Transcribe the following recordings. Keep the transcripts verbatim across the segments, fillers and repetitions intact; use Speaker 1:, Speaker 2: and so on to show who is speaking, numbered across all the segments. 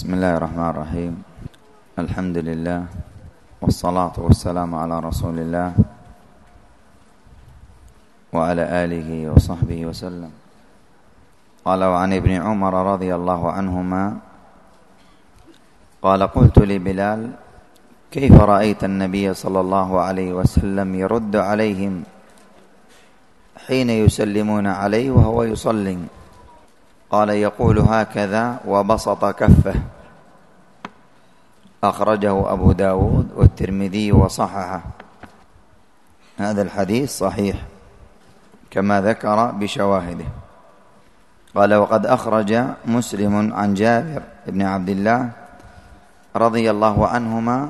Speaker 1: بسم الله الرحمن الرحيم. الحمد لله والصلاة والسلام على رسول الله وعلى آله وصحبه وسلم. قال: وعن ابن عمر رضي الله عنهما قال: قلت لبلال: كيف رأيت النبي صلى الله عليه وسلم يرد عليهم حين يسلمون عليه وهو يصلي؟ قال: يقول هكذا وبسط كفه. أخرجه أبو داود والترمذي وصححه. هذا الحديث صحيح كما ذكر بشواهده. قال: وقد أخرج مسلم عن جابر بن عبد الله رضي الله عنهما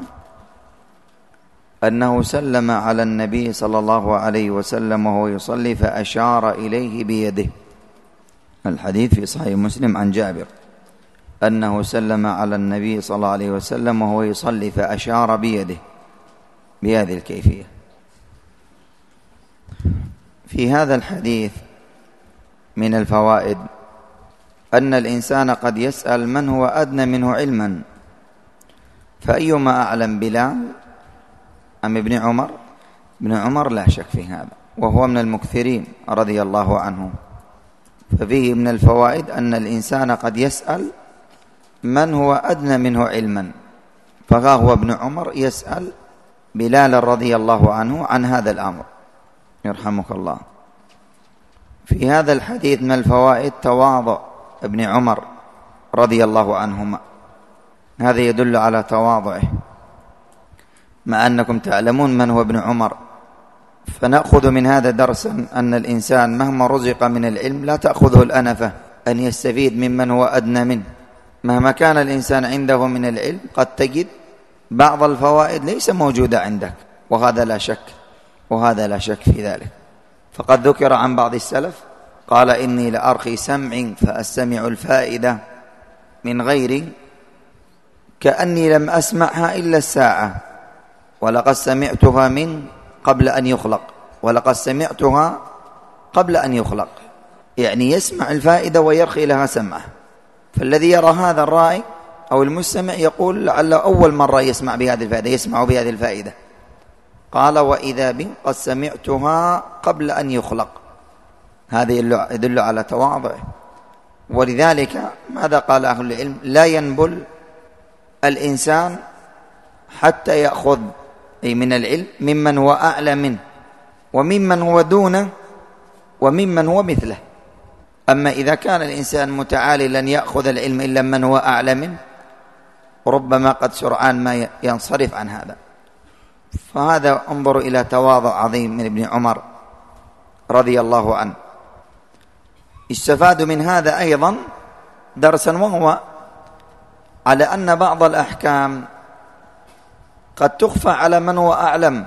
Speaker 1: أنه سلم على النبي صلى الله عليه وسلم وهو يصلي فأشار إليه بيده. الحديث في صحيح مسلم عن جابر أنه سلم على النبي صلى الله عليه وسلم وهو يصلي فأشار بيده بهذه الكيفية. في هذا الحديث من الفوائد أن الإنسان قد يسأل من هو أدنى منه علما، فأيما أعلم، بلال أم ابن عمر؟ ابن عمر لا شك في هذا، وهو من المكثرين رضي الله عنه. ففيه من الفوائد أن الإنسان قد يسأل من هو أدنى منه علما، فها هو ابن عمر يسأل بلال رضي الله عنه عن هذا الأمر يرحمك الله. في هذا الحديث من الفوائد تواضع ابن عمر رضي الله عنهما، هذا يدل على تواضعه، مع أنكم تعلمون من هو ابن عمر. فنأخذ من هذا درسا أن الإنسان مهما رزق من العلم لا تأخذه الأنفة أن يستفيد ممن هو أدنى منه. مهما كان الإنسان عنده من العلم قد تجد بعض الفوائد ليس موجودة عندك، وهذا لا شك وهذا لا شك في ذلك. فقد ذكر عن بعض السلف قال: إني لأرخي سمع فأستمع الفائدة من غيري كأني لم أسمعها إلا الساعة، ولقد سمعتها من قبل أن يخلق ولقد سمعتها قبل أن يخلق، يعني يسمع الفائدة ويرخي لها سمعه. فالذي يرى هذا الرائي أو المستمع يقول لعله أول مرة يسمع بهذه الفائدة يسمع بهذه الفائدة. قال: وإذا بي قد سمعتها قبل أن يخلق. هذا يدل على تواضعه. ولذلك ماذا قال أهل العلم؟ لا ينبل الإنسان حتى يأخذ أي من العلم ممن هو أعلى منه وممن هو دونه وممن هو مثله. أما إذا كان الإنسان متعالي لن يأخذ العلم إلا من هو أعلى منه، ربما قد سرعان ما ينصرف عن هذا. فهذا انظر إلى تواضع عظيم من ابن عمر رضي الله عنه. استفاد من هذا أيضا درسا، وهو على أن بعض الأحكام قد تخفى على من هو أعلم،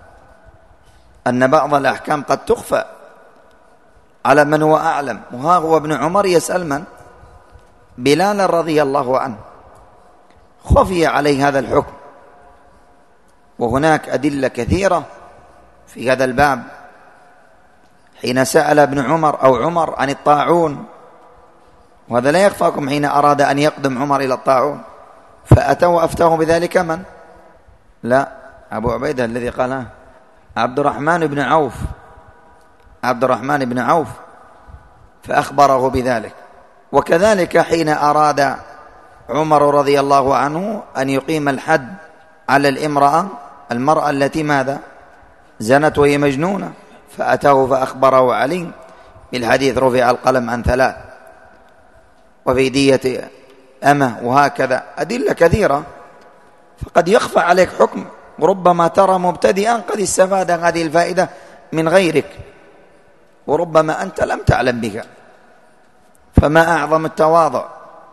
Speaker 1: أن بعض الأحكام قد تخفى على من هو أعلم. وها هو ابن عمر يسأل من؟ بلال رضي الله عنه، خفي عليه هذا الحكم. وهناك أدلة كثيرة في هذا الباب. حين سأل ابن عمر أو عمر عن الطاعون، وهذا لا يخفاكم، حين أراد أن يقدم عمر إلى الطاعون فأتوا أفتاه بذلك من؟ لا، أبو عبيدة الذي قاله عبد الرحمن بن عوف عبد الرحمن بن عوف فأخبره بذلك. وكذلك حين أراد عمر رضي الله عنه أن يقيم الحد على الامرأة المرأة التي ماذا؟ زنت وهي مجنونة، فأتاه فأخبره علي بالحديث: رفع القلم عن ثلاث وفي دية أمه، وهكذا أدلة كثيرة. فقد يخفى عليك حكم، وربما ترى مبتدئا قد استفاد هذه الفائدة من غيرك، وربما أنت لم تعلم بها. فما أعظم التواضع.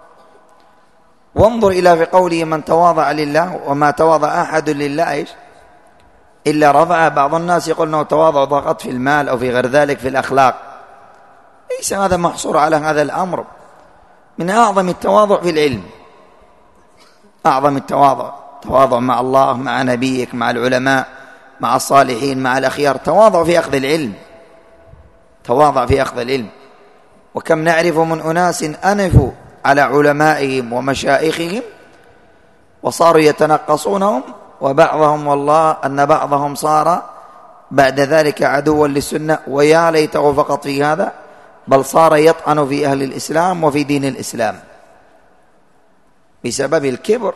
Speaker 1: وانظر إلى في قوله: من تواضع لله وما تواضع أحد لله إيش إلا رفعه. بعض الناس يقول أنه تواضع فقط في المال أو في غير ذلك في الأخلاق، ليس هذا محصور على هذا الأمر. من أعظم التواضع في العلم، أعظم التواضع تواضع مع الله، مع نبيك، مع العلماء، مع الصالحين، مع الأخيار. تواضع في أخذ العلم، تواضع في أخذ العلم. وكم نعرف من أناس أنفوا على علمائهم ومشايخهم وصاروا يتنقصونهم، وبعضهم والله أن بعضهم صار بعد ذلك عدوا للسنة، ويا ليته فقط في هذا، بل صار يطعن في أهل الإسلام وفي دين الإسلام بسبب الكبر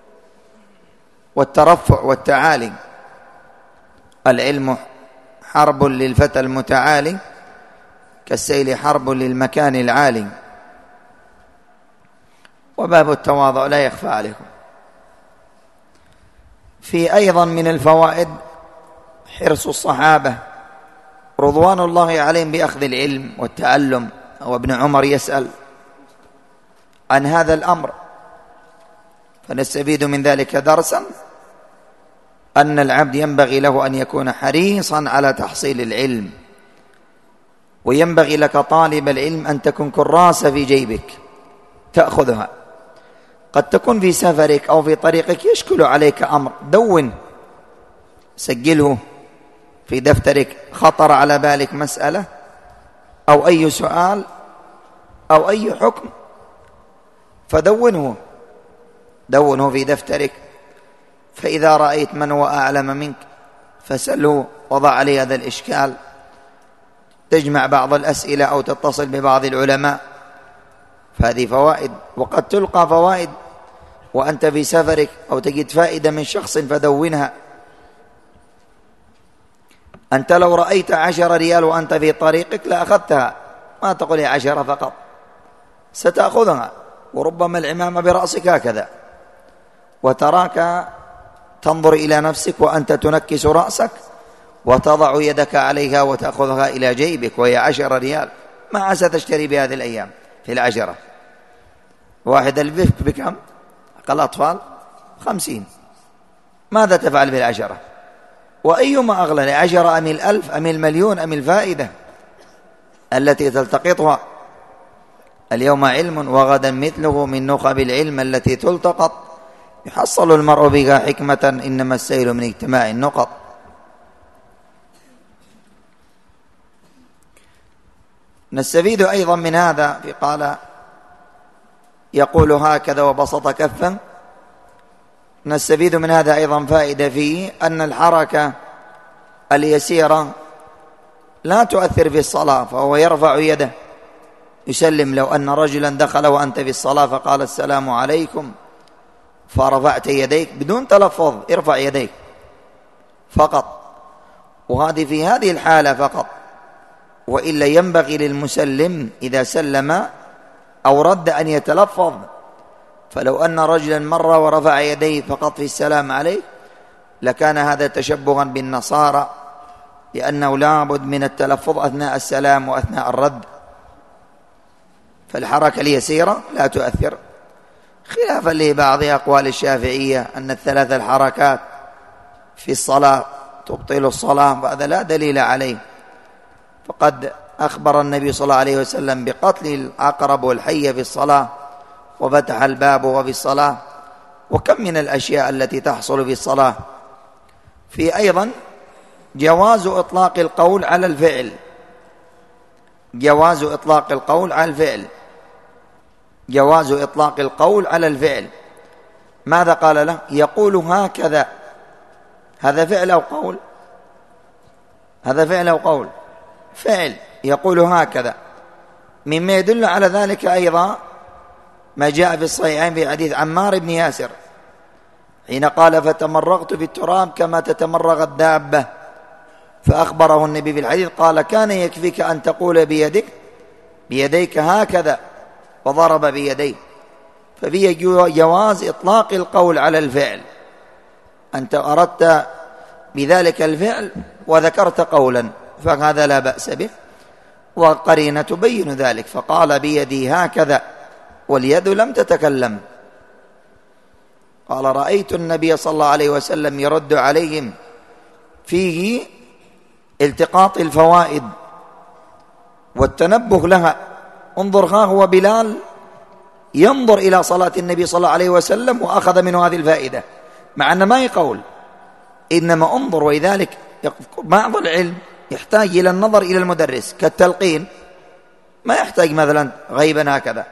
Speaker 1: والترفع والتعالي. العلم حرب للفتى المتعالي كالسيل حرب للمكان العالي. وباب التواضع لا يخفى عليكم. في أيضا من الفوائد حرص الصحابة رضوان الله عليهم بأخذ العلم والتعلم، وابن عمر يسأل عن هذا الأمر، فنستفيد من ذلك درسا أن العبد ينبغي له أن يكون حريصا على تحصيل العلم، وينبغي لك طالب العلم أن تكون كراسة في جيبك تأخذها. قد تكون في سفرك أو في طريقك يشكل عليك أمر، دون سجله في دفترك، خطر على بالك مسألة أو أي سؤال أو أي حكم فدونه دونه في دفترك، فإذا رأيت من هو أعلم منك فسأله وضع عليه هذا الإشكال، تجمع بعض الأسئلة أو تتصل ببعض العلماء، فهذه فوائد. وقد تلقى فوائد وأنت في سفرك أو تجد فائدة من شخص فدونها. أنت لو رأيت عشر ريال وأنت في طريقك لأخذتها، ما تقول يا عشرة فقط، ستأخذها، وربما العمامة برأسك هكذا، وتراك تنظر إلى نفسك وأنت تنكس رأسك وتضع يدك عليها وتأخذها إلى جيبك وهي عشر ريال. ما عسى تشتري بهذه الأيام في العشرة؟ واحد الفك بكم؟ أقل أطفال خمسين. ماذا تفعل بالعشرة؟ وأيما أغلى، العشرة أم الألف أم المليون أم الفائدة التي تلتقطها؟ اليوم علم وغدا مثله من نخب العلم التي تلتقط، يحصل المرء بها حكمة، إنما السيل من اجتماع النقط. نستفيد أيضا من هذا، في قال يقول هكذا وبسط كفا، نستفيد من هذا أيضا فائدة فيه أن الحركة اليسيرة لا تؤثر في الصلاة، فهو يرفع يده يسلم. لو أن رجلا دخل وأنت في الصلاة فقال السلام عليكم فرفعت يديك بدون تلفظ، ارفع يديك فقط، وهذه في هذه الحالة فقط، وإلا ينبغي للمسلم إذا سلم أو رد أن يتلفظ. فلو أن رجلا مر ورفع يديه فقط في السلام عليك لكان هذا تشبها بالنصارى، لأنه لا بد من التلفظ أثناء السلام وأثناء الرد. فالحركة اليسيرة لا تؤثر، خلافا لبعض أقوال الشافعية أن الثلاث الحركات في الصلاة تبطل الصلاة، وهذا لا دليل عليه. فقد أخبر النبي صلى الله عليه وسلم بقتل العقرب والحية في الصلاة، وفتح الباب وفي الصلاة، وكم من الأشياء التي تحصل في الصلاة. في أيضا جواز إطلاق القول على الفعل، جواز إطلاق القول على الفعل، جواز إطلاق القول على الفعل. ماذا قال له؟ يقول هكذا، هذا فعل أو قول؟ هذا فعل أو قول؟ فعل، يقول هكذا. مما يدل على ذلك أيضا ما جاء في الصحيحين في حديث عمار بن ياسر حين قال فتمرغت في التراب كما تتمرغ الدابة، فأخبره النبي في الحديث قال كان يكفيك أن تقول بيدك بيديك هكذا، وضرب بيديه. ففي جواز إطلاق القول على الفعل، أنت أردت بذلك الفعل وذكرت قولا فهذا لا بأس به، وقرينة تبين ذلك، فقال بيدي هكذا واليد لم تتكلم. قال رأيت النبي صلى الله عليه وسلم يرد عليهم. فيه التقاط الفوائد والتنبه لها. انظر، ها هو بلال ينظر إلى صلاة النبي صلى الله عليه وسلم وأخذ منه هذه الفائدة، مع أن ما يقول، إنما انظر. ولذلك بعض العلم يحتاج إلى النظر إلى المدرس كالتلقين، ما يحتاج مثلا غيبا هكذا،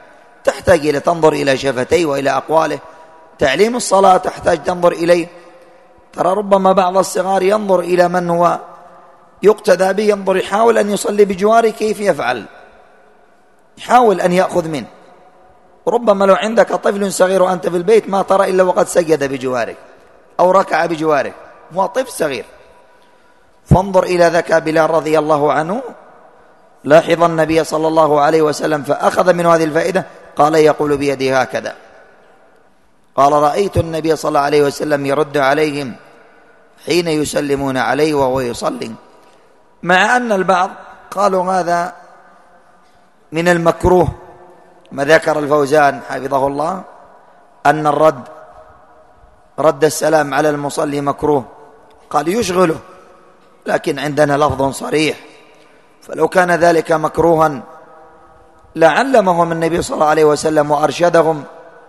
Speaker 1: تحتاج إلى تنظر إلى شفتيه وإلى أقواله. تعليم الصلاة تحتاج تنظر إليه. ترى ربما بعض الصغار ينظر إلى من هو يقتدى به، ينظر يحاول أن يصلي بجواره كيف يفعل، يحاول أن يأخذ منه. ربما لو عندك طفل صغير وأنت في البيت ما ترى إلا وقد سجد بجوارك أو ركع بجوارك، هو طفل صغير. فانظر إلى ذكاء بلال رضي الله عنه، لاحظ النبي صلى الله عليه وسلم فأخذ من هذه الفائدة، قال يقول بيده هكذا. قال رأيت النبي صلى الله عليه وسلم يرد عليهم حين يسلمون عليه وهو يصلي، مع أن البعض قالوا هذا من المكروه. ما ذكر الفوزان حفظه الله أن الرد رد السلام على المصلي مكروه، قال يشغله، لكن عندنا لفظ صريح، فلو كان ذلك مكروها لعلمهم النبي صلى الله عليه وسلم وأرشدهم،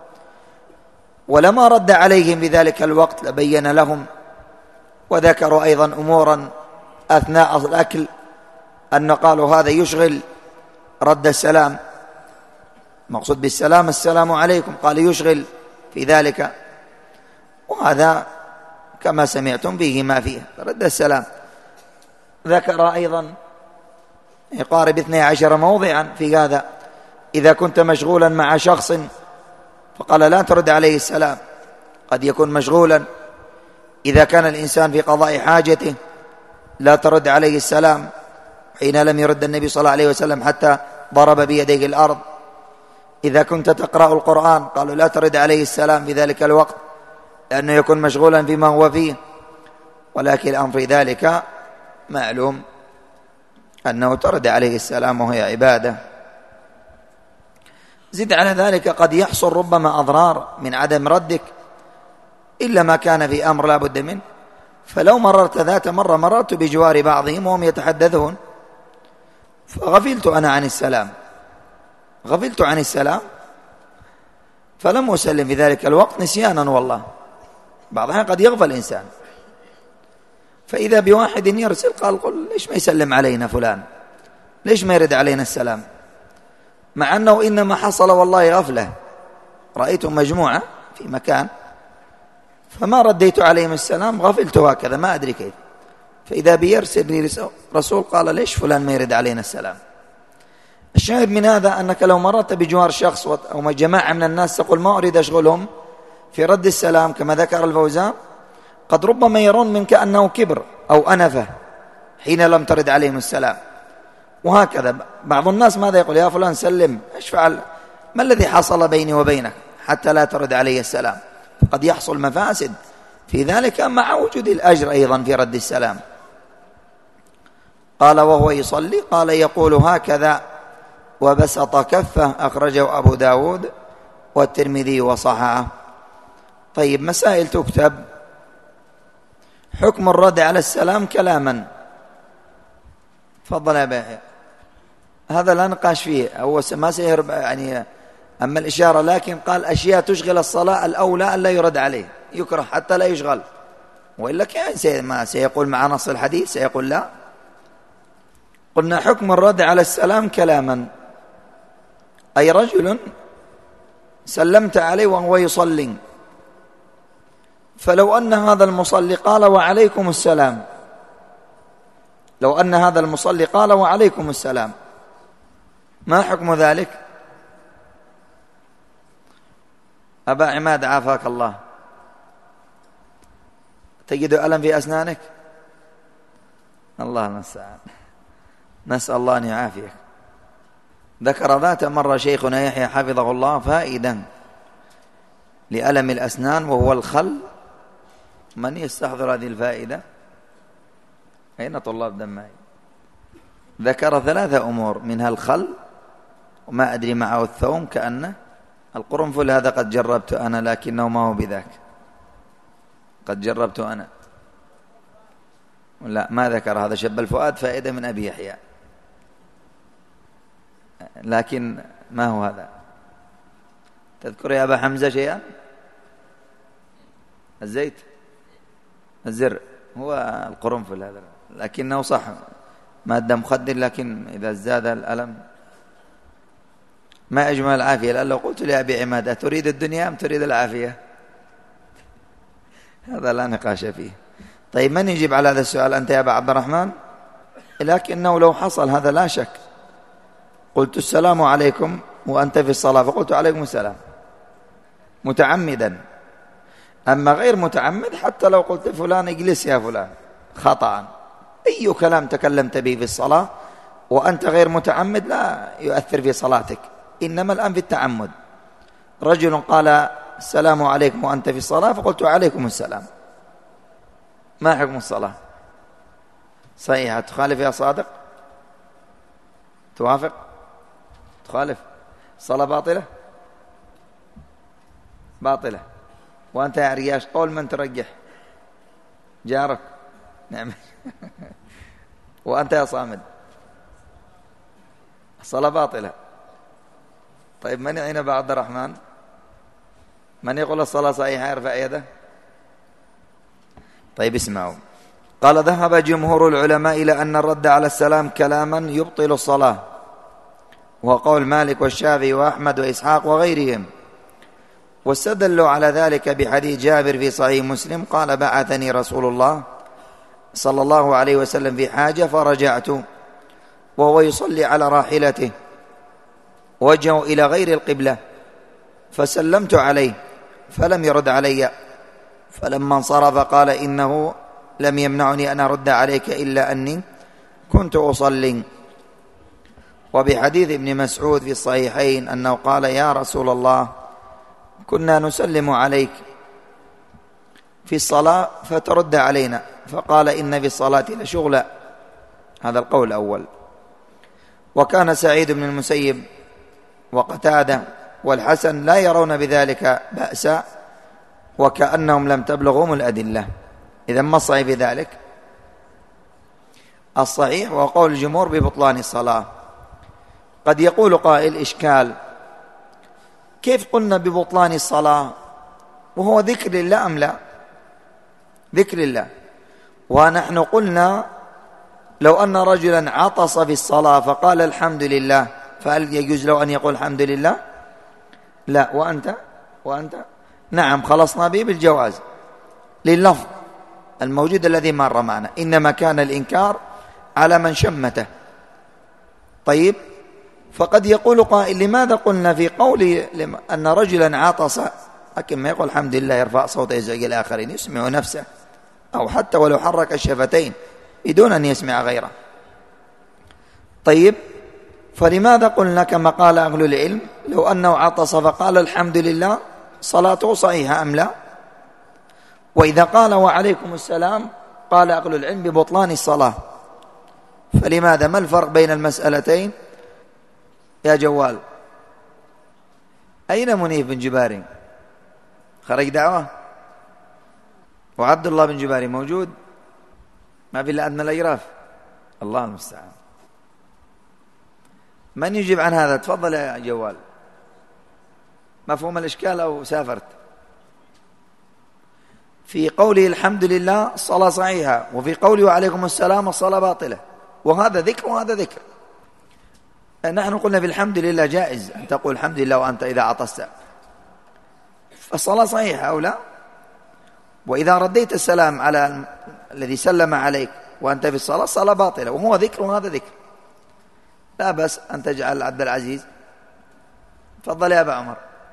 Speaker 1: ولما رد عليهم بذلك الوقت لبين لهم. وذكروا أيضا أمورا أثناء الأكل أن قالوا هذا يشغل رد السلام، مقصود بالسلام السلام عليكم، قال يشغل في ذلك، وهذا كما سمعتم فيه ما فيه رد السلام. ذكر أيضا يقارب اثني عشر موضعا في هذا، إذا كنت مشغولا مع شخص فقال لا ترد عليه السلام، قد يكون مشغولا. إذا كان الإنسان في قضاء حاجته لا ترد عليه السلام، حين لم يرد النبي صلى الله عليه وسلم حتى ضرب بيديه الأرض. إذا كنت تقرأ القرآن قالوا لا ترد عليه السلام في ذلك الوقت، لأنه يكون مشغولا فيما هو فيه. ولكن الأمر في ذلك معلوم أنه ترد عليه السلام وهي عبادة. زد على ذلك قد يحصل ربما أضرار من عدم ردك، إلا ما كان في أمر لا بد منه. فلو مررت ذات مرة مررت بجوار بعضهم وهم يتحدثون فغفلت أنا عن السلام، غفلت عن السلام فلم أسلم في ذلك الوقت نسيانا، والله بعض الأحيان قد يغفل الإنسان، فإذا بواحد يرسل قال قل ليش ما يسلم علينا فلان، ليش ما يرد علينا السلام، مع أنه إنما حصل والله غفلة، رأيت مجموعة في مكان فما رديت عليهم السلام، غفلت هكذا ما أدري كيف، فإذا بيرسل لي رسول قال ليش فلان ما يرد علينا السلام. الشاهد من هذا أنك لو مررت بجوار شخص أو جماعة من الناس تقول ما أريد أشغلهم في رد السلام كما ذكر الفوزان، قد ربما يرون منك أنه كبر أو أنفة حين لم ترد عليهم السلام. وهكذا بعض الناس ماذا يقول يا فلان سلم، ايش فعل، ما الذي حصل بيني وبينك حتى لا ترد علي السلام. قد يحصل مفاسد في ذلك مع وجود الأجر أيضا في رد السلام. قال وهو يصلي قال يقول هكذا وبسط كفه، أخرجه أبو داود والترمذي وصححه. طيب مسائل تكتب. حكم الرد على السلام كلاما. تفضل يا بيحيى. هذا لا نقاش فيه، أو ما سيهرب يعني، أما الإشارة لكن قال أشياء تشغل الصلاة الأولى أن لا يرد عليه، يكره حتى لا يشغل، وإلا كان ما سيقول مع نص الحديث سيقول لا. قلنا حكم الرد على السلام كلاما، أي رجل سلمت عليه وهو يصلي، فلو أن هذا المصلي قال وعليكم السلام، لو أن هذا المصلي قال وعليكم السلام، ما حكم ذلك؟ أبا عماد عافاك الله، تجد ألم في أسنانك؟ الله المستعان، نسأل الله أن يعافيك. ذكر ذات مرة شيخنا يحيى حفظه الله فائدا لألم الأسنان وهو الخل. من يستحضر هذه الفائدة؟ أين طلاب دمائي؟ ذكر ثلاثة أمور، منها الخل، وما أدري معه الثوم كأنه، القرنفل هذا قد جربت أنا لكنه ما هو بذاك، قد جربت أنا، لا ما ذكر هذا. شب الفؤاد فائدة من أبي يحيى، لكن ما هو هذا. تذكر يا أبا حمزة شيئا؟ الزيت، الزر، هو القرنفل هذا، لكنه صح مادة مخدر، لكن إذا زاد الألم ما أجمل العافية، لأن لو قلت لأبي عماد أتريد الدنيا أم تريد العافية؟ هذا لا نقاش فيه. طيب من يجيب على هذا السؤال؟ أنت يا أبا عبد الرحمن؟ لكنه لو حصل هذا لا شك، قلت السلام عليكم وأنت في الصلاة فقلت عليكم السلام متعمدا. أما غير متعمد حتى لو قلت فلان اجلس يا فلان خطأ، أي كلام تكلمت به في الصلاة وأنت غير متعمد لا يؤثر في صلاتك، إنما الآن في التعمد. رجل قال السلام عليكم وأنت في الصلاة فقلت عليكم السلام، ما حكم الصلاة؟ صحيحة. تخالف يا صادق؟ توافق؟ تخالف؟ الصلاة باطلة؟ باطلة. وأنت يا عرياش قول من ترجح؟ جارك؟ نعم. وأنت يا صامد؟ الصلاة باطلة. طيب من يعين أبا عبد الرحمن؟ من يقول الصلاة صحيحة يرفع يده. طيب اسمعوا، قال ذهب جمهور العلماء إلى أن الرد على السلام كلاما يبطل الصلاة، وهو قول مالك والشافعي وأحمد وإسحاق وغيرهم، واستدلوا على ذلك بحديث جابر في صحيح مسلم قال بعثني رسول الله صلى الله عليه وسلم في حاجة فرجعت وهو يصلي على راحلته وجهه إلى غير القبلة، فسلمت عليه فلم يرد علي، فلما انصرف قال إنه لم يمنعني أن أرد عليك إلا أني كنت أصلي. وبحديث ابن مسعود في الصحيحين أنه قال يا رسول الله كنا نسلم عليك في الصلاة فترد علينا، فقال إن في الصلاة لشغلا. هذا القول الأول. وكان سعيد بن المسيب وقتادة والحسن لا يرون بذلك بأسا، وكأنهم لم تبلغهم الأدلة. إذن ما الصحيح في ذلك؟ الصحيح وقول الجمهور ببطلان الصلاة. قد يقول قائل إشكال، كيف قلنا ببطلان الصلاة وهو ذكر لله أم لا؟ ذكر لله. ونحن قلنا لو أن رجلا عطس في الصلاة فقال الحمد لله فهل يجوز له أن يقول الحمد لله؟ لا. وأنت وأنت نعم خلصنا به بالجواز لللفظ الموجود الذي مر معنا، إنما كان الإنكار على من شمته. طيب، فقد يقول قائل لماذا قلنا في قول أن رجلا عطس لكن ما يقول الحمد لله يرفع صوته يزعج الآخرين، يسمع نفسه أو حتى ولو حرك الشفتين بدون أن يسمع غيره. طيب، فلماذا قلنا كما قال أهل العلم لو أنه عطس فقال الحمد لله صلاته صحيحة أم لا؟ وإذا قال وعليكم السلام قال أهل العلم ببطلان الصلاة. فلماذا؟ ما الفرق بين المسألتين يا جوال؟ أين منيف بن جباري؟ خرج دعوة؟ وعبد الله بن جباري موجود؟ ما في إلا أدنى الأجراف. الله المستعان. من يجيب عن هذا؟ تفضل يا جوال. مفهوم الإشكال أو سافرت؟ في قوله الحمد لله الصلاة صحيحة، وفي قوله وعليكم السلام الصلاة باطلة، وهذا ذكر وهذا ذكر. نحن قلنا في الحمد لله جائز أن تقول الحمد لله وأنت إذا عطست، فالصلاة صحيحة أو لا؟ وإذا رديت السلام على الذي سلم عليك وأنت في الصلاة الصلاة باطلة، وهو ذكر وهذا ذكر. لا بس أن تجعل عبد العزيز. تفضل يا أبا عمر.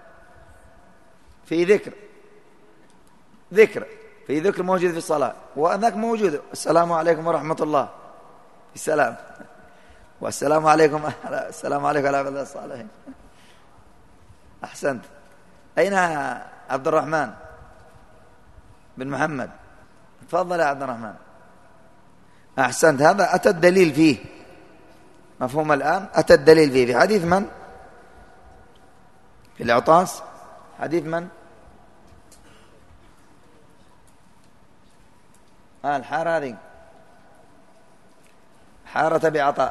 Speaker 1: في ذكر ذكر في ذكر موجود في الصلاة، وأنك موجود السلام عليكم ورحمة الله السلام، والسلام عليكم السلام عليكم على الله الصالحين. أحسنت. أين عبد الرحمن بن محمد؟ تفضل يا عبد الرحمن. أحسنت. هذا أتى الدليل فيه. مفهوم الآن؟ أتى الدليل فيه في حديث من؟ في العطاس. حديث من؟ آه الحارة هذه حارة بعطاء.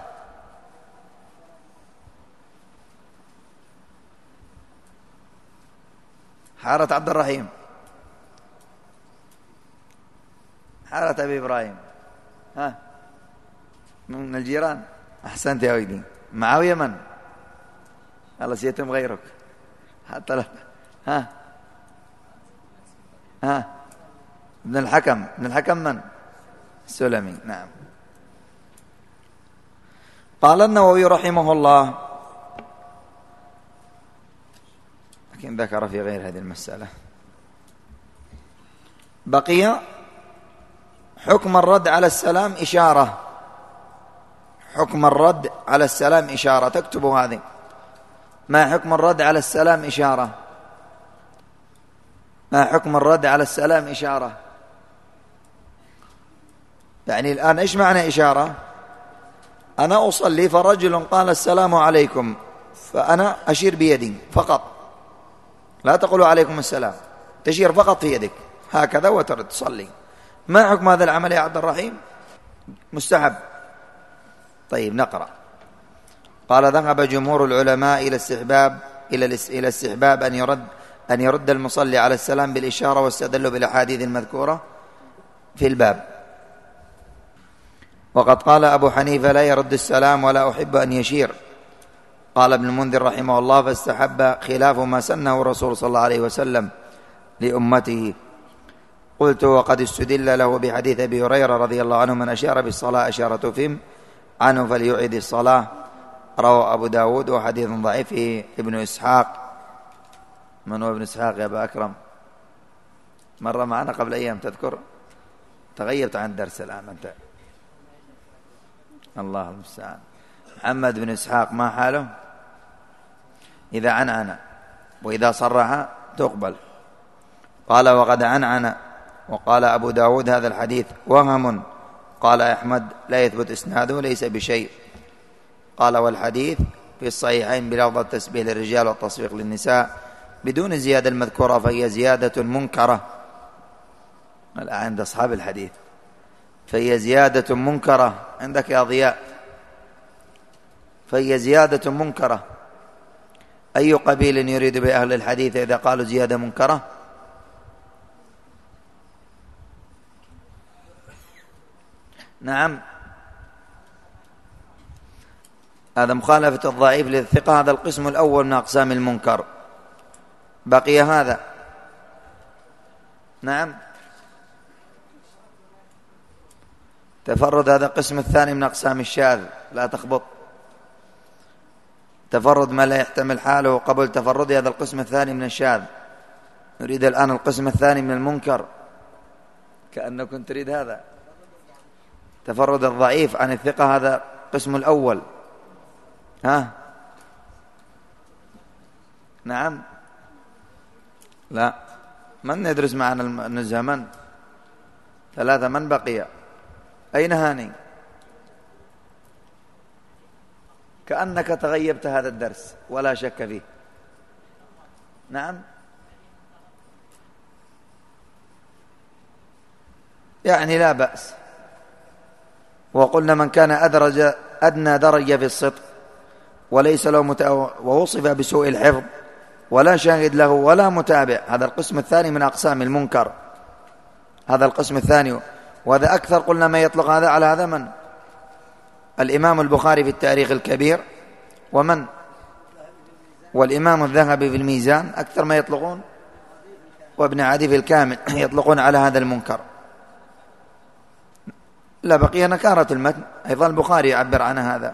Speaker 1: حارة عبد الرحيم. حارة أبي إبراهيم. ها من الجيران. أحسنت يا ولدي. معاوية من؟ خلاص يتم غيرك حتى لا. ها ها ابن الحكم. ابن الحكم من؟ السلمي. نعم. قال النووي رحمه الله، لكن ذكر في غير هذه المسألة. بقي حكم الرد على السلام إشارة. حكم الرد على السلام إشارة، تكتبوا هذه. ما حكم الرد على السلام إشارة؟ ما حكم الرد على السلام إشارة؟ يعني الآن إيش معنى إشارة؟ أنا أصلي فرجل قال السلام عليكم، فأنا أشير بيدي فقط، لا تقولوا عليكم السلام، تشير فقط في يدك هكذا وترد تصلي. ما حكم هذا العمل يا عبد الرحيم؟ مستحب. طيب نقرأ. قال ذهب جمهور العلماء إلى استحباب إلى إلى استحباب أن يرد أن يرد المصلي على السلام بالإشارة، واستدلوا بالأحاديث المذكورة في الباب. وقد قال أبو حنيفة لا يرد السلام ولا أحب أن يشير. قال ابن المنذر رحمه الله فاستحب خلاف ما سنه الرسول صلى الله عليه وسلم لأمته. قلت وقد استدل له بحديث أبي هريرة رضي الله عنه من أشار بالصلاة أشارة فم عنه فليعيد الصلاة، رواه أبو داود، وحديث ضعيف فيه ابن إسحاق. من هو ابن إسحاق يا أبا أكرم؟ مرة معنا قبل أيام تذكر؟ تغيبت عن الدرس الآن أنت. الله المستعان. محمد بن إسحاق ما حاله؟ إذا عنعن وإذا صرح تقبل. قال وقد عنعن. وقال أبو داود هذا الحديث وهم. قال أحمد لا يثبت إسناده ليس بشيء. قال والحديث في الصحيحين بلفظ التسبيح للرجال والتصفيق للنساء بدون الزيادة المذكورة، فهي زيادة منكرة. الآن عند أصحاب الحديث فهي زيادة منكرة. عندك يا ضياء فهي زيادة منكرة. أي قبيل يريد بأهل الحديث إذا قالوا زيادة منكرة؟ نعم، هذا مخالفة الضعيف للثقة، هذا القسم الأول من أقسام المنكر. بقي هذا. نعم، تفرد هذا القسم الثاني من أقسام الشاذ، لا تخبط. تفرد ما لا يحتمل حاله قبل تفرد هذا القسم الثاني من الشاذ. نريد الآن القسم الثاني من المنكر، كأنكم تريد هذا. تفرد الضعيف عن الثقة هذا القسم الأول. ها نعم، لا، من ندرس معنا النزهة؟ من ثلاثة؟ من بقي؟ أين هاني؟ كأنك تغيبت هذا الدرس ولا شك فيه. نعم، يعني لا بأس. وقلنا من كان أدرج أدنى درجة في الصدق وليس له متابع ووصف بسوء الحفظ ولا شاهد له ولا متابع، هذا القسم الثاني من أقسام المنكر. هذا القسم الثاني، وهذا أكثر. قلنا ما يطلق هذا على هذا من؟ الإمام البخاري في التاريخ الكبير، ومن؟ والإمام الذهبي في الميزان، أكثر ما يطلقون، وابن عدي في الكامل يطلقون على هذا المنكر. لا، بقي نكارة المتن أيضا البخاري يعبر عن هذا.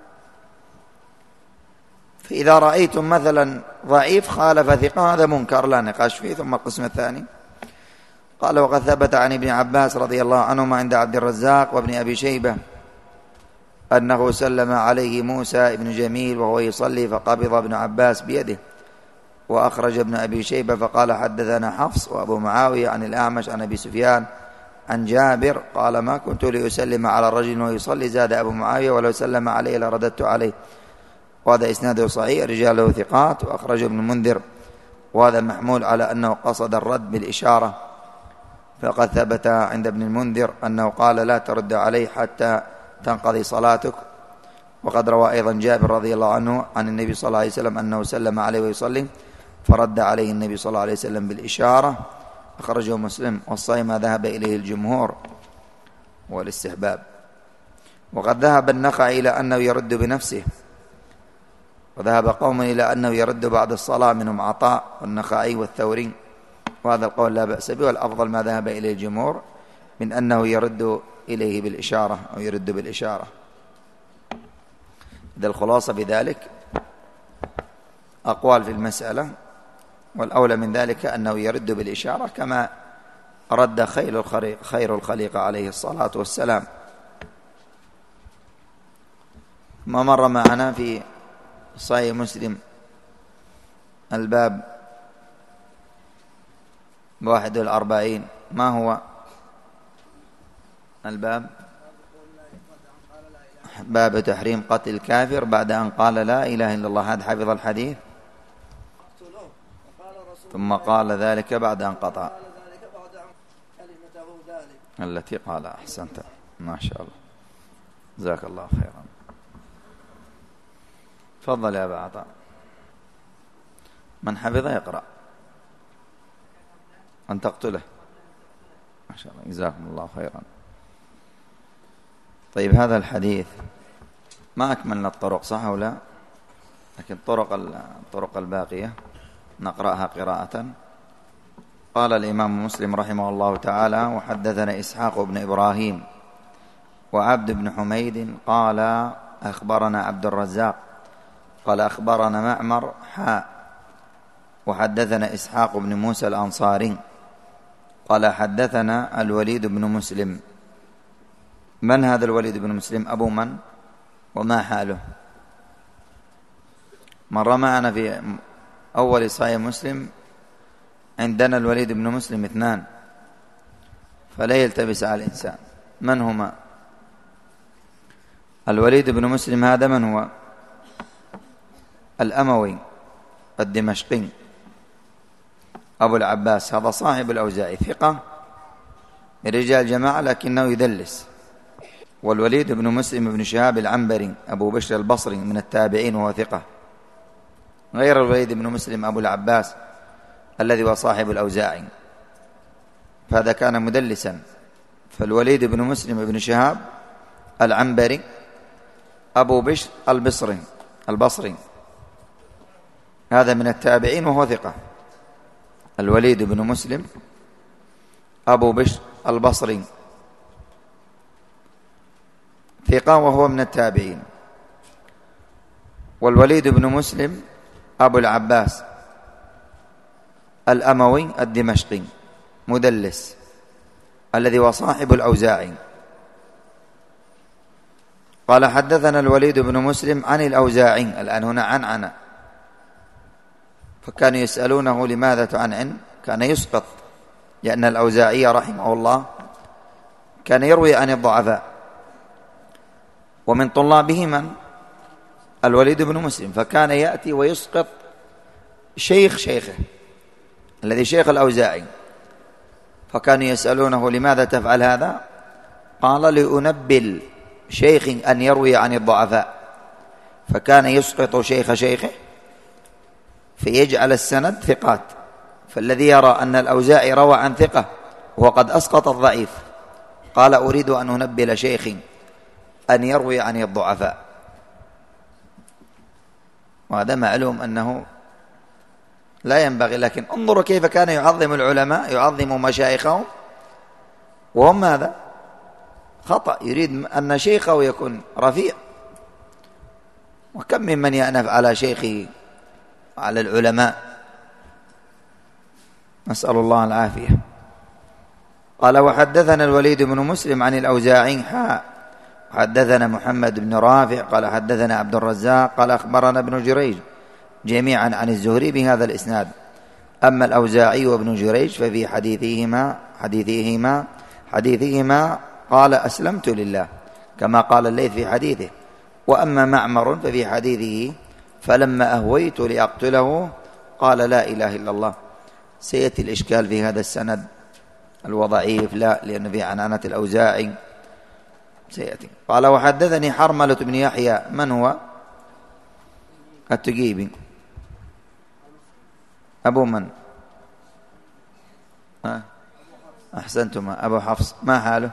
Speaker 1: فإذا رأيتم مثلا ضعيف خالف ثقة هذا منكر لا نقاش فيه. ثم القسم الثاني قال وقد ثبت عن ابن عباس رضي الله عنهما عند عبد الرزاق وابن أبي شيبة أنه سلم عليه موسى ابن جميل وهو يصلي فقبض ابن عباس بيده، وأخرج ابن أبي شيبة فقال حدثنا حفص وأبو معاوية عن الأعمش عن أبي سفيان عن جابر قال ما كنت لأسلم على الرجل ويصلي، زاد أبو معاوية ولو سلم عليه لرددت عليه. وهذا إسناده صحيح، رجاله ثقات. وأخرج ابن المنذر، وهذا محمول على أنه قصد الرد بالإشارة، فقد ثبت عند ابن المنذر أنه قال لا ترد عليه حتى تنقضي صلاتك. وقد روى أيضا جابر رضي الله عنه عن النبي صلى الله عليه وسلم أنه سلم عليه ويصلي فرد عليه النبي صلى الله عليه وسلم بالإشارة، أخرجه مسلم. والصحيح ما ذهب إليه الجمهور والاستحباب. وقد ذهب النخعي إلى أنه يرد بنفسه، وذهب قوم إلى أنه يرد بعد الصلاة، منهم عطاء والنخعي والثوري، وهذا القول لا بأس به، والأفضل ما ذهب إليه الجمهور من أنه يرد إليه بالإشارة أو يرد بالإشارة. إذا الخلاصة بذلك أقوال في المسألة، والأولى من ذلك أنه يرد بالإشارة كما رد خير الخليقة عليه الصلاة والسلام. ما مر معنا في صحيح مسلم الباب واحد والأربعين، ما هو الباب؟ باب تحريم قتل الكافر بعد أن قال لا إله إلا الله. هذا حفظ الحديث. ثم قال ذلك بعد أن قطع التي قال. أحسنت، ما شاء الله، جزاك الله خيرا. تفضل يا أبا عطاء، من حفظ يقرأ أن تقتله. ما شاء الله، جزاكم الله خيرا. طيب، هذا الحديث ما أكملنا الطرق صح أو لا؟ لكن طرق الطرق الباقية نقرأها قراءة. قال الإمام مسلم رحمه الله تعالى: وحدثنا إسحاق بن إبراهيم وعبد بن حميد قال أخبرنا عبد الرزاق قال أخبرنا معمر حاء وحدثنا إسحاق بن موسى الأنصاري قال حدثنا الوليد بن مسلم. من هذا الوليد بن مسلم؟ أبو من وما حاله؟ مر معنا في أول صحيح مسلم عندنا الوليد بن مسلم اثنان، فلا يلتبس على الإنسان. من هما؟ الوليد بن مسلم هذا من هو؟ الأموي الدمشقي أبو العباس، هذا صاحب الأوزاعي، ثقة من رجال جماعة لكنه يدلس. والوليد بن مسلم بن شهاب العنبري أبو بشر البصري من التابعين وهو ثقة، غير الوليد بن مسلم أبو العباس الذي هو صاحب الأوزاعي، فهذا كان مدلسا. فالوليد بن مسلم بن شهاب العنبري أبو بشر البصري البصري هذا من التابعين وهو ثقة. الوليد بن مسلم أبو بشر البصري ثقة وهو من التابعين. والوليد بن مسلم أبو العباس الأموي الدمشقي مدلس الذي هو صاحب الأوزاعي. قال حدثنا الوليد بن مسلم عن الأوزاعي. الآن هنا عن عن فكانوا يسألونه لماذا تعنعن؟ كان يسقط، لأن الأوزاعي رحمه الله كان يروي عن الضعفاء، ومن طلابه من؟ الوليد بن مسلم، فكان يأتي ويسقط شيخ شيخه الذي شيخ الأوزاعي، فكانوا يسألونه لماذا تفعل هذا؟ قال لأنبل شيخ أن يروي عن الضعفاء، فكان يسقط شيخ شيخه فيجعل السند ثقات، فالذي يرى أن الأوزاعي روى عن ثقة وقد أسقط الضعيف قال أريد أن أنبل شيخ أن يروي عن الضعفاء. وهذا معلوم أنه لا ينبغي، لكن انظروا كيف كان يعظم العلماء، يعظم مشايخهم، وهم ماذا؟ خطأ، يريد أن شيخه يكون رفيع. وكم ممن يأنف على شيخه على العلماء، نسأل الله العافية. قال وحدثنا الوليد بن مسلم عن الأوزاعي حاء حدثنا محمد بن رافع قال حدثنا عبد الرزاق قال أخبرنا ابن جريج جميعا عن الزهري بهذا الإسناد. أما الأوزاعي وابن جريج ففي حديثهما حديثهما حديثهما قال أسلمت لله كما قال الليث في حديثه. وأما معمر ففي حديثه فلما أهويت لأقتله قال لا إله إلا الله. سيأتي الإشكال في هذا السند الوضعيف، لا، لأنه في عنانة الأوزاعي سيأتي. قال وحدثني حرملة بن يحيى. من هو؟ التجيبي أبو من؟ ها؟ أحسنتما، أبو حفص. ما حاله؟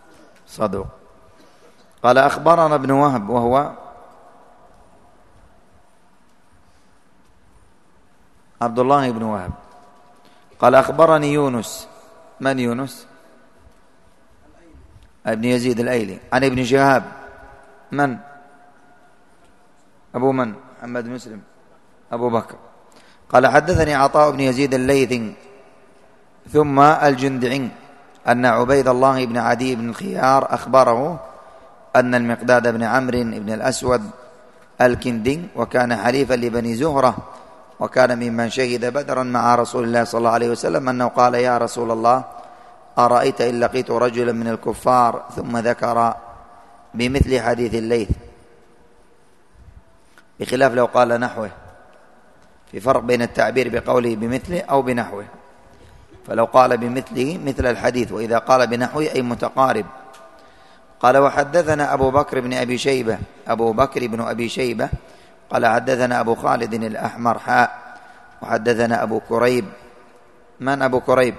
Speaker 1: صدوق. قال أخبرنا ابن وهب وهو عبد الله بن وهب. قال أخبرني يونس. من يونس؟ ابن يزيد الأيلي. عن ابن شهاب. من؟ أبو من؟ محمد مسلم أبو بكر. قال حدثني عطاء بن يزيد الليثي ثم الجندعي أن عبيد الله بن عدي بن الخيار أخبره أن المقداد بن عمرو بن الأسود الكندي وكان حليفا لبني زهرة وكان ممن شهد بدرا مع رسول الله صلى الله عليه وسلم أنه قال يا رسول الله أرأيت إن لقيت رجلا من الكفار، ثم ذكر بمثل حديث الليث، بخلاف لو قال نحوه. في فرق بين التعبير بقوله بمثله أو بنحوه، فلو قال بمثله مثل الحديث، وإذا قال بنحوه أي متقارب. قال وحدثنا أبو بكر بن أبي شيبة أبو بكر بن أبي شيبة قال حدثنا أبو خالد الأحمر حاء وحدثنا أبو كريب. من أبو كريب؟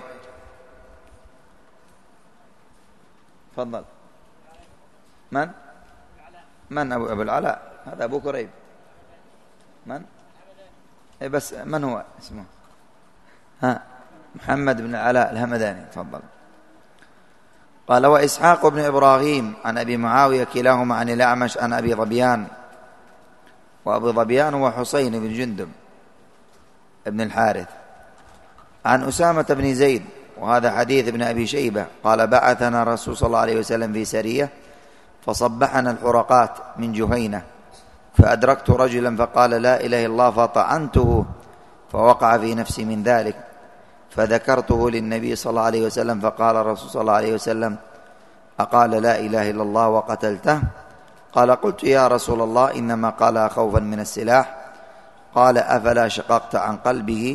Speaker 1: تفضل. من؟ من أبو, أبو العلاء؟ هذا أبو كريب. من؟ إيه بس من هو اسمه؟ ها محمد بن العلاء الهمداني. تفضل. قال وإسحاق بن إبراهيم عن أبي معاوية كلاهما عن الأعمش عن أبي ظبيان، وأبو ظبيان هو حسين بن جندب ابن الحارث، عن أسامة بن زيد، وهذا حديث ابن أبي شيبة. قال بعثنا رسول صلى الله عليه وسلم في سرية فصبحنا الحرقات من جهينة، فأدركت رجلا فقال لا إله إلا الله فطعنته، فوقع في نفسي من ذلك، فذكرته للنبي صلى الله عليه وسلم فقال الرسول صلى الله عليه وسلم أقال لا إله إلا الله وقتلته؟ قال قلت يا رسول الله إنما قال خوفا من السلاح. قال أفلا شققت عن قلبه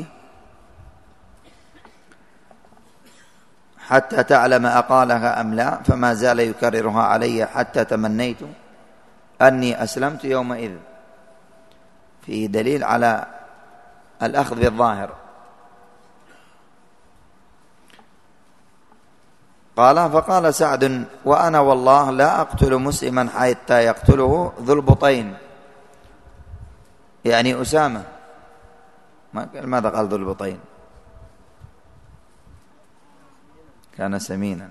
Speaker 1: حتى تعلم أقالها أم لا؟ فما زال يكررها علي حتى تمنيت أني أسلمت يومئذ. فيه دليل على الأخذ بالظاهر. قال فقال سعد وأنا والله لا أقتل مسلما حتى يقتله ذو البطين، يعني أسامة. ماذا قال ذو البطين؟ كان سمينا.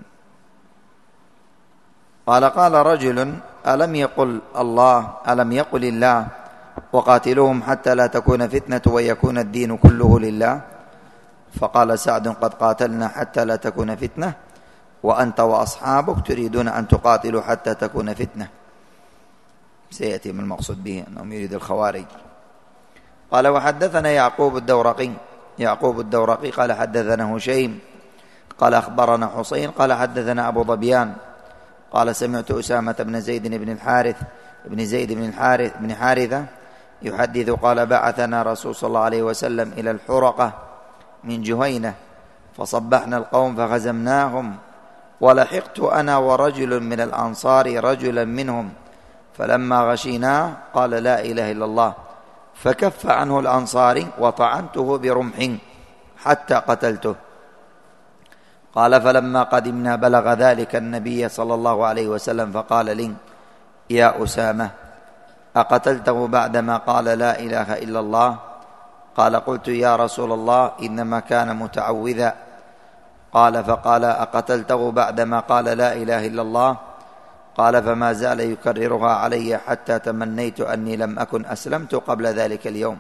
Speaker 1: قال قال رجل ألم يقل الله ألم يقل الله وقاتلوهم حتى لا تكون فتنة ويكون الدين كله لله؟ فقال سعد قد قاتلنا حتى لا تكون فتنة وأنت وأصحابك تريدون أن تقاتلوا حتى تكون فتنة. سيأتي من المقصود به أنهم يريد الخوارج. قال وحدثنا يعقوب الدورقي يعقوب الدورقي قال حدثنا هشيم قال أخبرنا حسين قال حدثنا أبو ظبيان قال سمعت أسامة بن زيد بن الحارث بن زيد بن الحارث بن حارثة يحدث قال بعثنا رسول صلى الله عليه وسلم إلى الحرقة من جهينة فصبحنا القوم فغزمناهم، ولحقت أنا ورجل من الأنصار رجلا منهم فلما غشيناه قال لا إله إلا الله، فكف عنه الأنصاري وطعنته برمح حتى قتلته. قال فلما قدمنا بلغ ذلك النبي صلى الله عليه وسلم فقال لي يا أسامة أقتلته بعدما قال لا إله إلا الله؟ قال قلت يا رسول الله إنما كان متعوذا. قال فقال أقتلته بعدما قال لا إله إلا الله؟ قال فما زال يكررها علي حتى تمنيت أني لم أكن أسلمت قبل ذلك اليوم.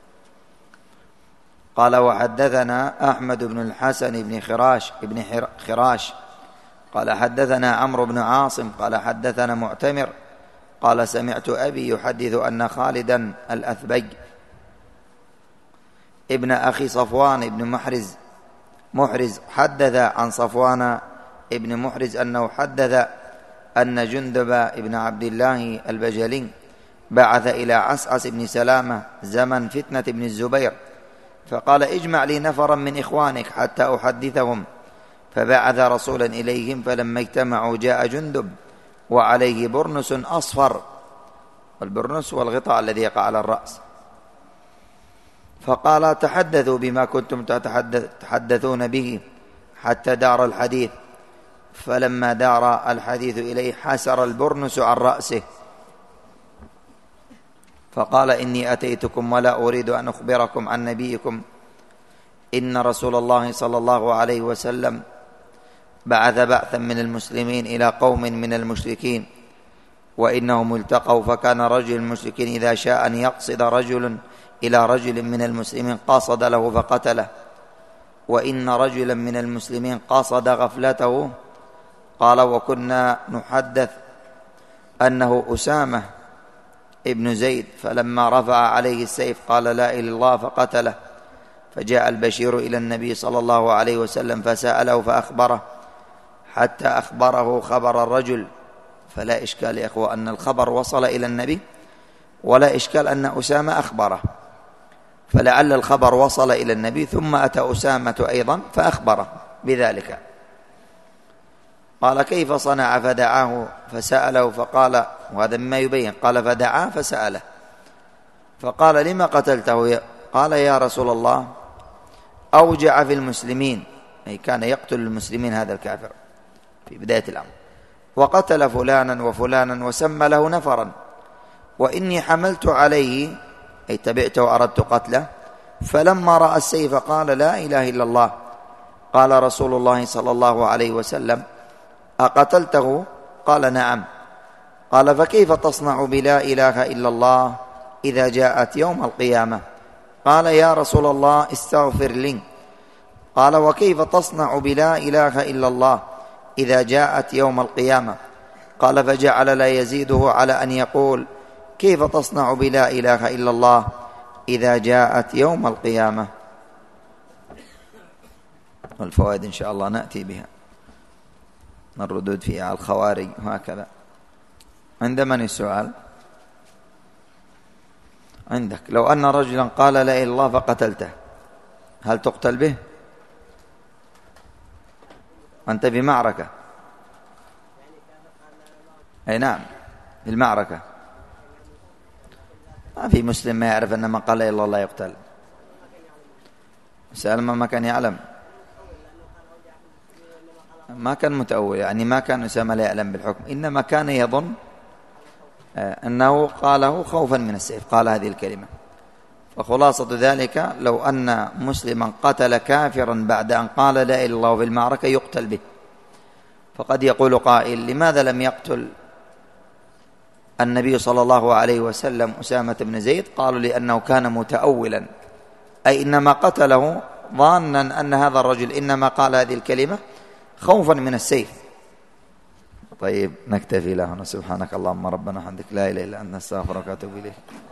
Speaker 1: قال وحدثنا أحمد بن الحسن بن خراش بن خراش قال حدثنا عمرو بن عاصم قال حدثنا معتمر قال سمعت أبي يحدث أن خالدا الأثبج ابن أخي صفوان ابن محرز محرز حدث عن صفوان ابن محرز أنه حدث أن جندب ابن عبد الله البجلي بعث إلى عسعس بن سلامة زمن فتنة ابن الزبير فقال اجمع لي نفرا من إخوانك حتى أحدثهم، فبعث رسولا إليهم فلما اجتمعوا جاء جندب وعليه برنس أصفر، والبرنس والغطاء الذي يقع على الرأس، فقال تحدثوا بما كنتم تحدثون به حتى دار الحديث، فلما دار الحديث إليه حسر البرنس عن رأسه فقال إني أتيتكم ولا أريد أن أخبركم عن نبيكم إن رسول الله صلى الله عليه وسلم بعث بعثا من المسلمين إلى قوم من المشركين وإنهم التقوا، فكان رجل المشركين إذا شاء أن يقصد رجل إلى رجل من المسلمين قصد له فقتله، وإن رجلا من المسلمين قصد غفلته. قال: وكنا نحدث أنه أسامة ابن زيد، فلما رفع عليه السيف قال: لا إله إلا الله فقتله. فجاء البشير إلى النبي صلى الله عليه وسلم فسأله فأخبره حتى أخبره خبر الرجل. فلا إشكال يا أخوة أن الخبر وصل إلى النبي، ولا إشكال أن أسامة أخبره، فلعل الخبر وصل إلى النبي ثم أتى أسامة أيضا فأخبره بذلك. قال: كيف صنع؟ فدعاه فسأله فقال، وهذا مما يبين، قال: فدعاه فسأله فقال: لما قتلته؟ قال: يا رسول الله أوجع في المسلمين، أي كان يقتل المسلمين هذا الكافر في بداية الأمر، وقتل فلانا وفلانا وسمى له نفرا، وإني حملت عليه، أي تبعته وأردت قتله، فلما رأى السيف قال: لا إله إلا الله. قال رسول الله صلى الله عليه وسلم: أقتلته؟ قال: نعم. قال: فكيف تصنع بلا إله إلا الله إذا جاءت يوم القيامة؟ قال: يا رسول الله استغفر لي. قال: وكيف تصنع بلا إله إلا الله إذا جاءت يوم القيامة؟ قال: فجعل لا يزيده على أن يقول: كيف تصنع بلا إله إلا الله إذا جاءت يوم القيامة؟ والفوائد إن شاء الله نأتي بها، الردود فيها الخوارج وهكذا. عند من السؤال؟ عندك. لو أن رجلا قال لا إله إلا الله فقتلته، هل تقتل به؟ أنت في معركة، أي نعم في المعركة، ما في مسلم ما يعرف أن من قال لا إله إلا الله يقتل. سأل ما كان يعلم، ما كان متأول، يعني ما كان أسامة لا يعلم بالحكم، إنما كان يظن أنه قاله خوفا من السيف، قال هذه الكلمة. وخلاصة ذلك لو أن مسلما قتل كافرا بعد أن قال لا إله إلا الله في المعركة يقتل به. فقد يقول قائل: لماذا لم يقتل النبي صلى الله عليه وسلم أسامة بن زيد؟ قالوا: لأنه كان متأولا، أي إنما قتله ظانا أن هذا الرجل إنما قال هذه الكلمة خوفا من السيف. طيب نكتفي له. سبحانك اللهم ربنا وبحمدك، لا إله إلا أنت، نستغفرك ونتوب إليك.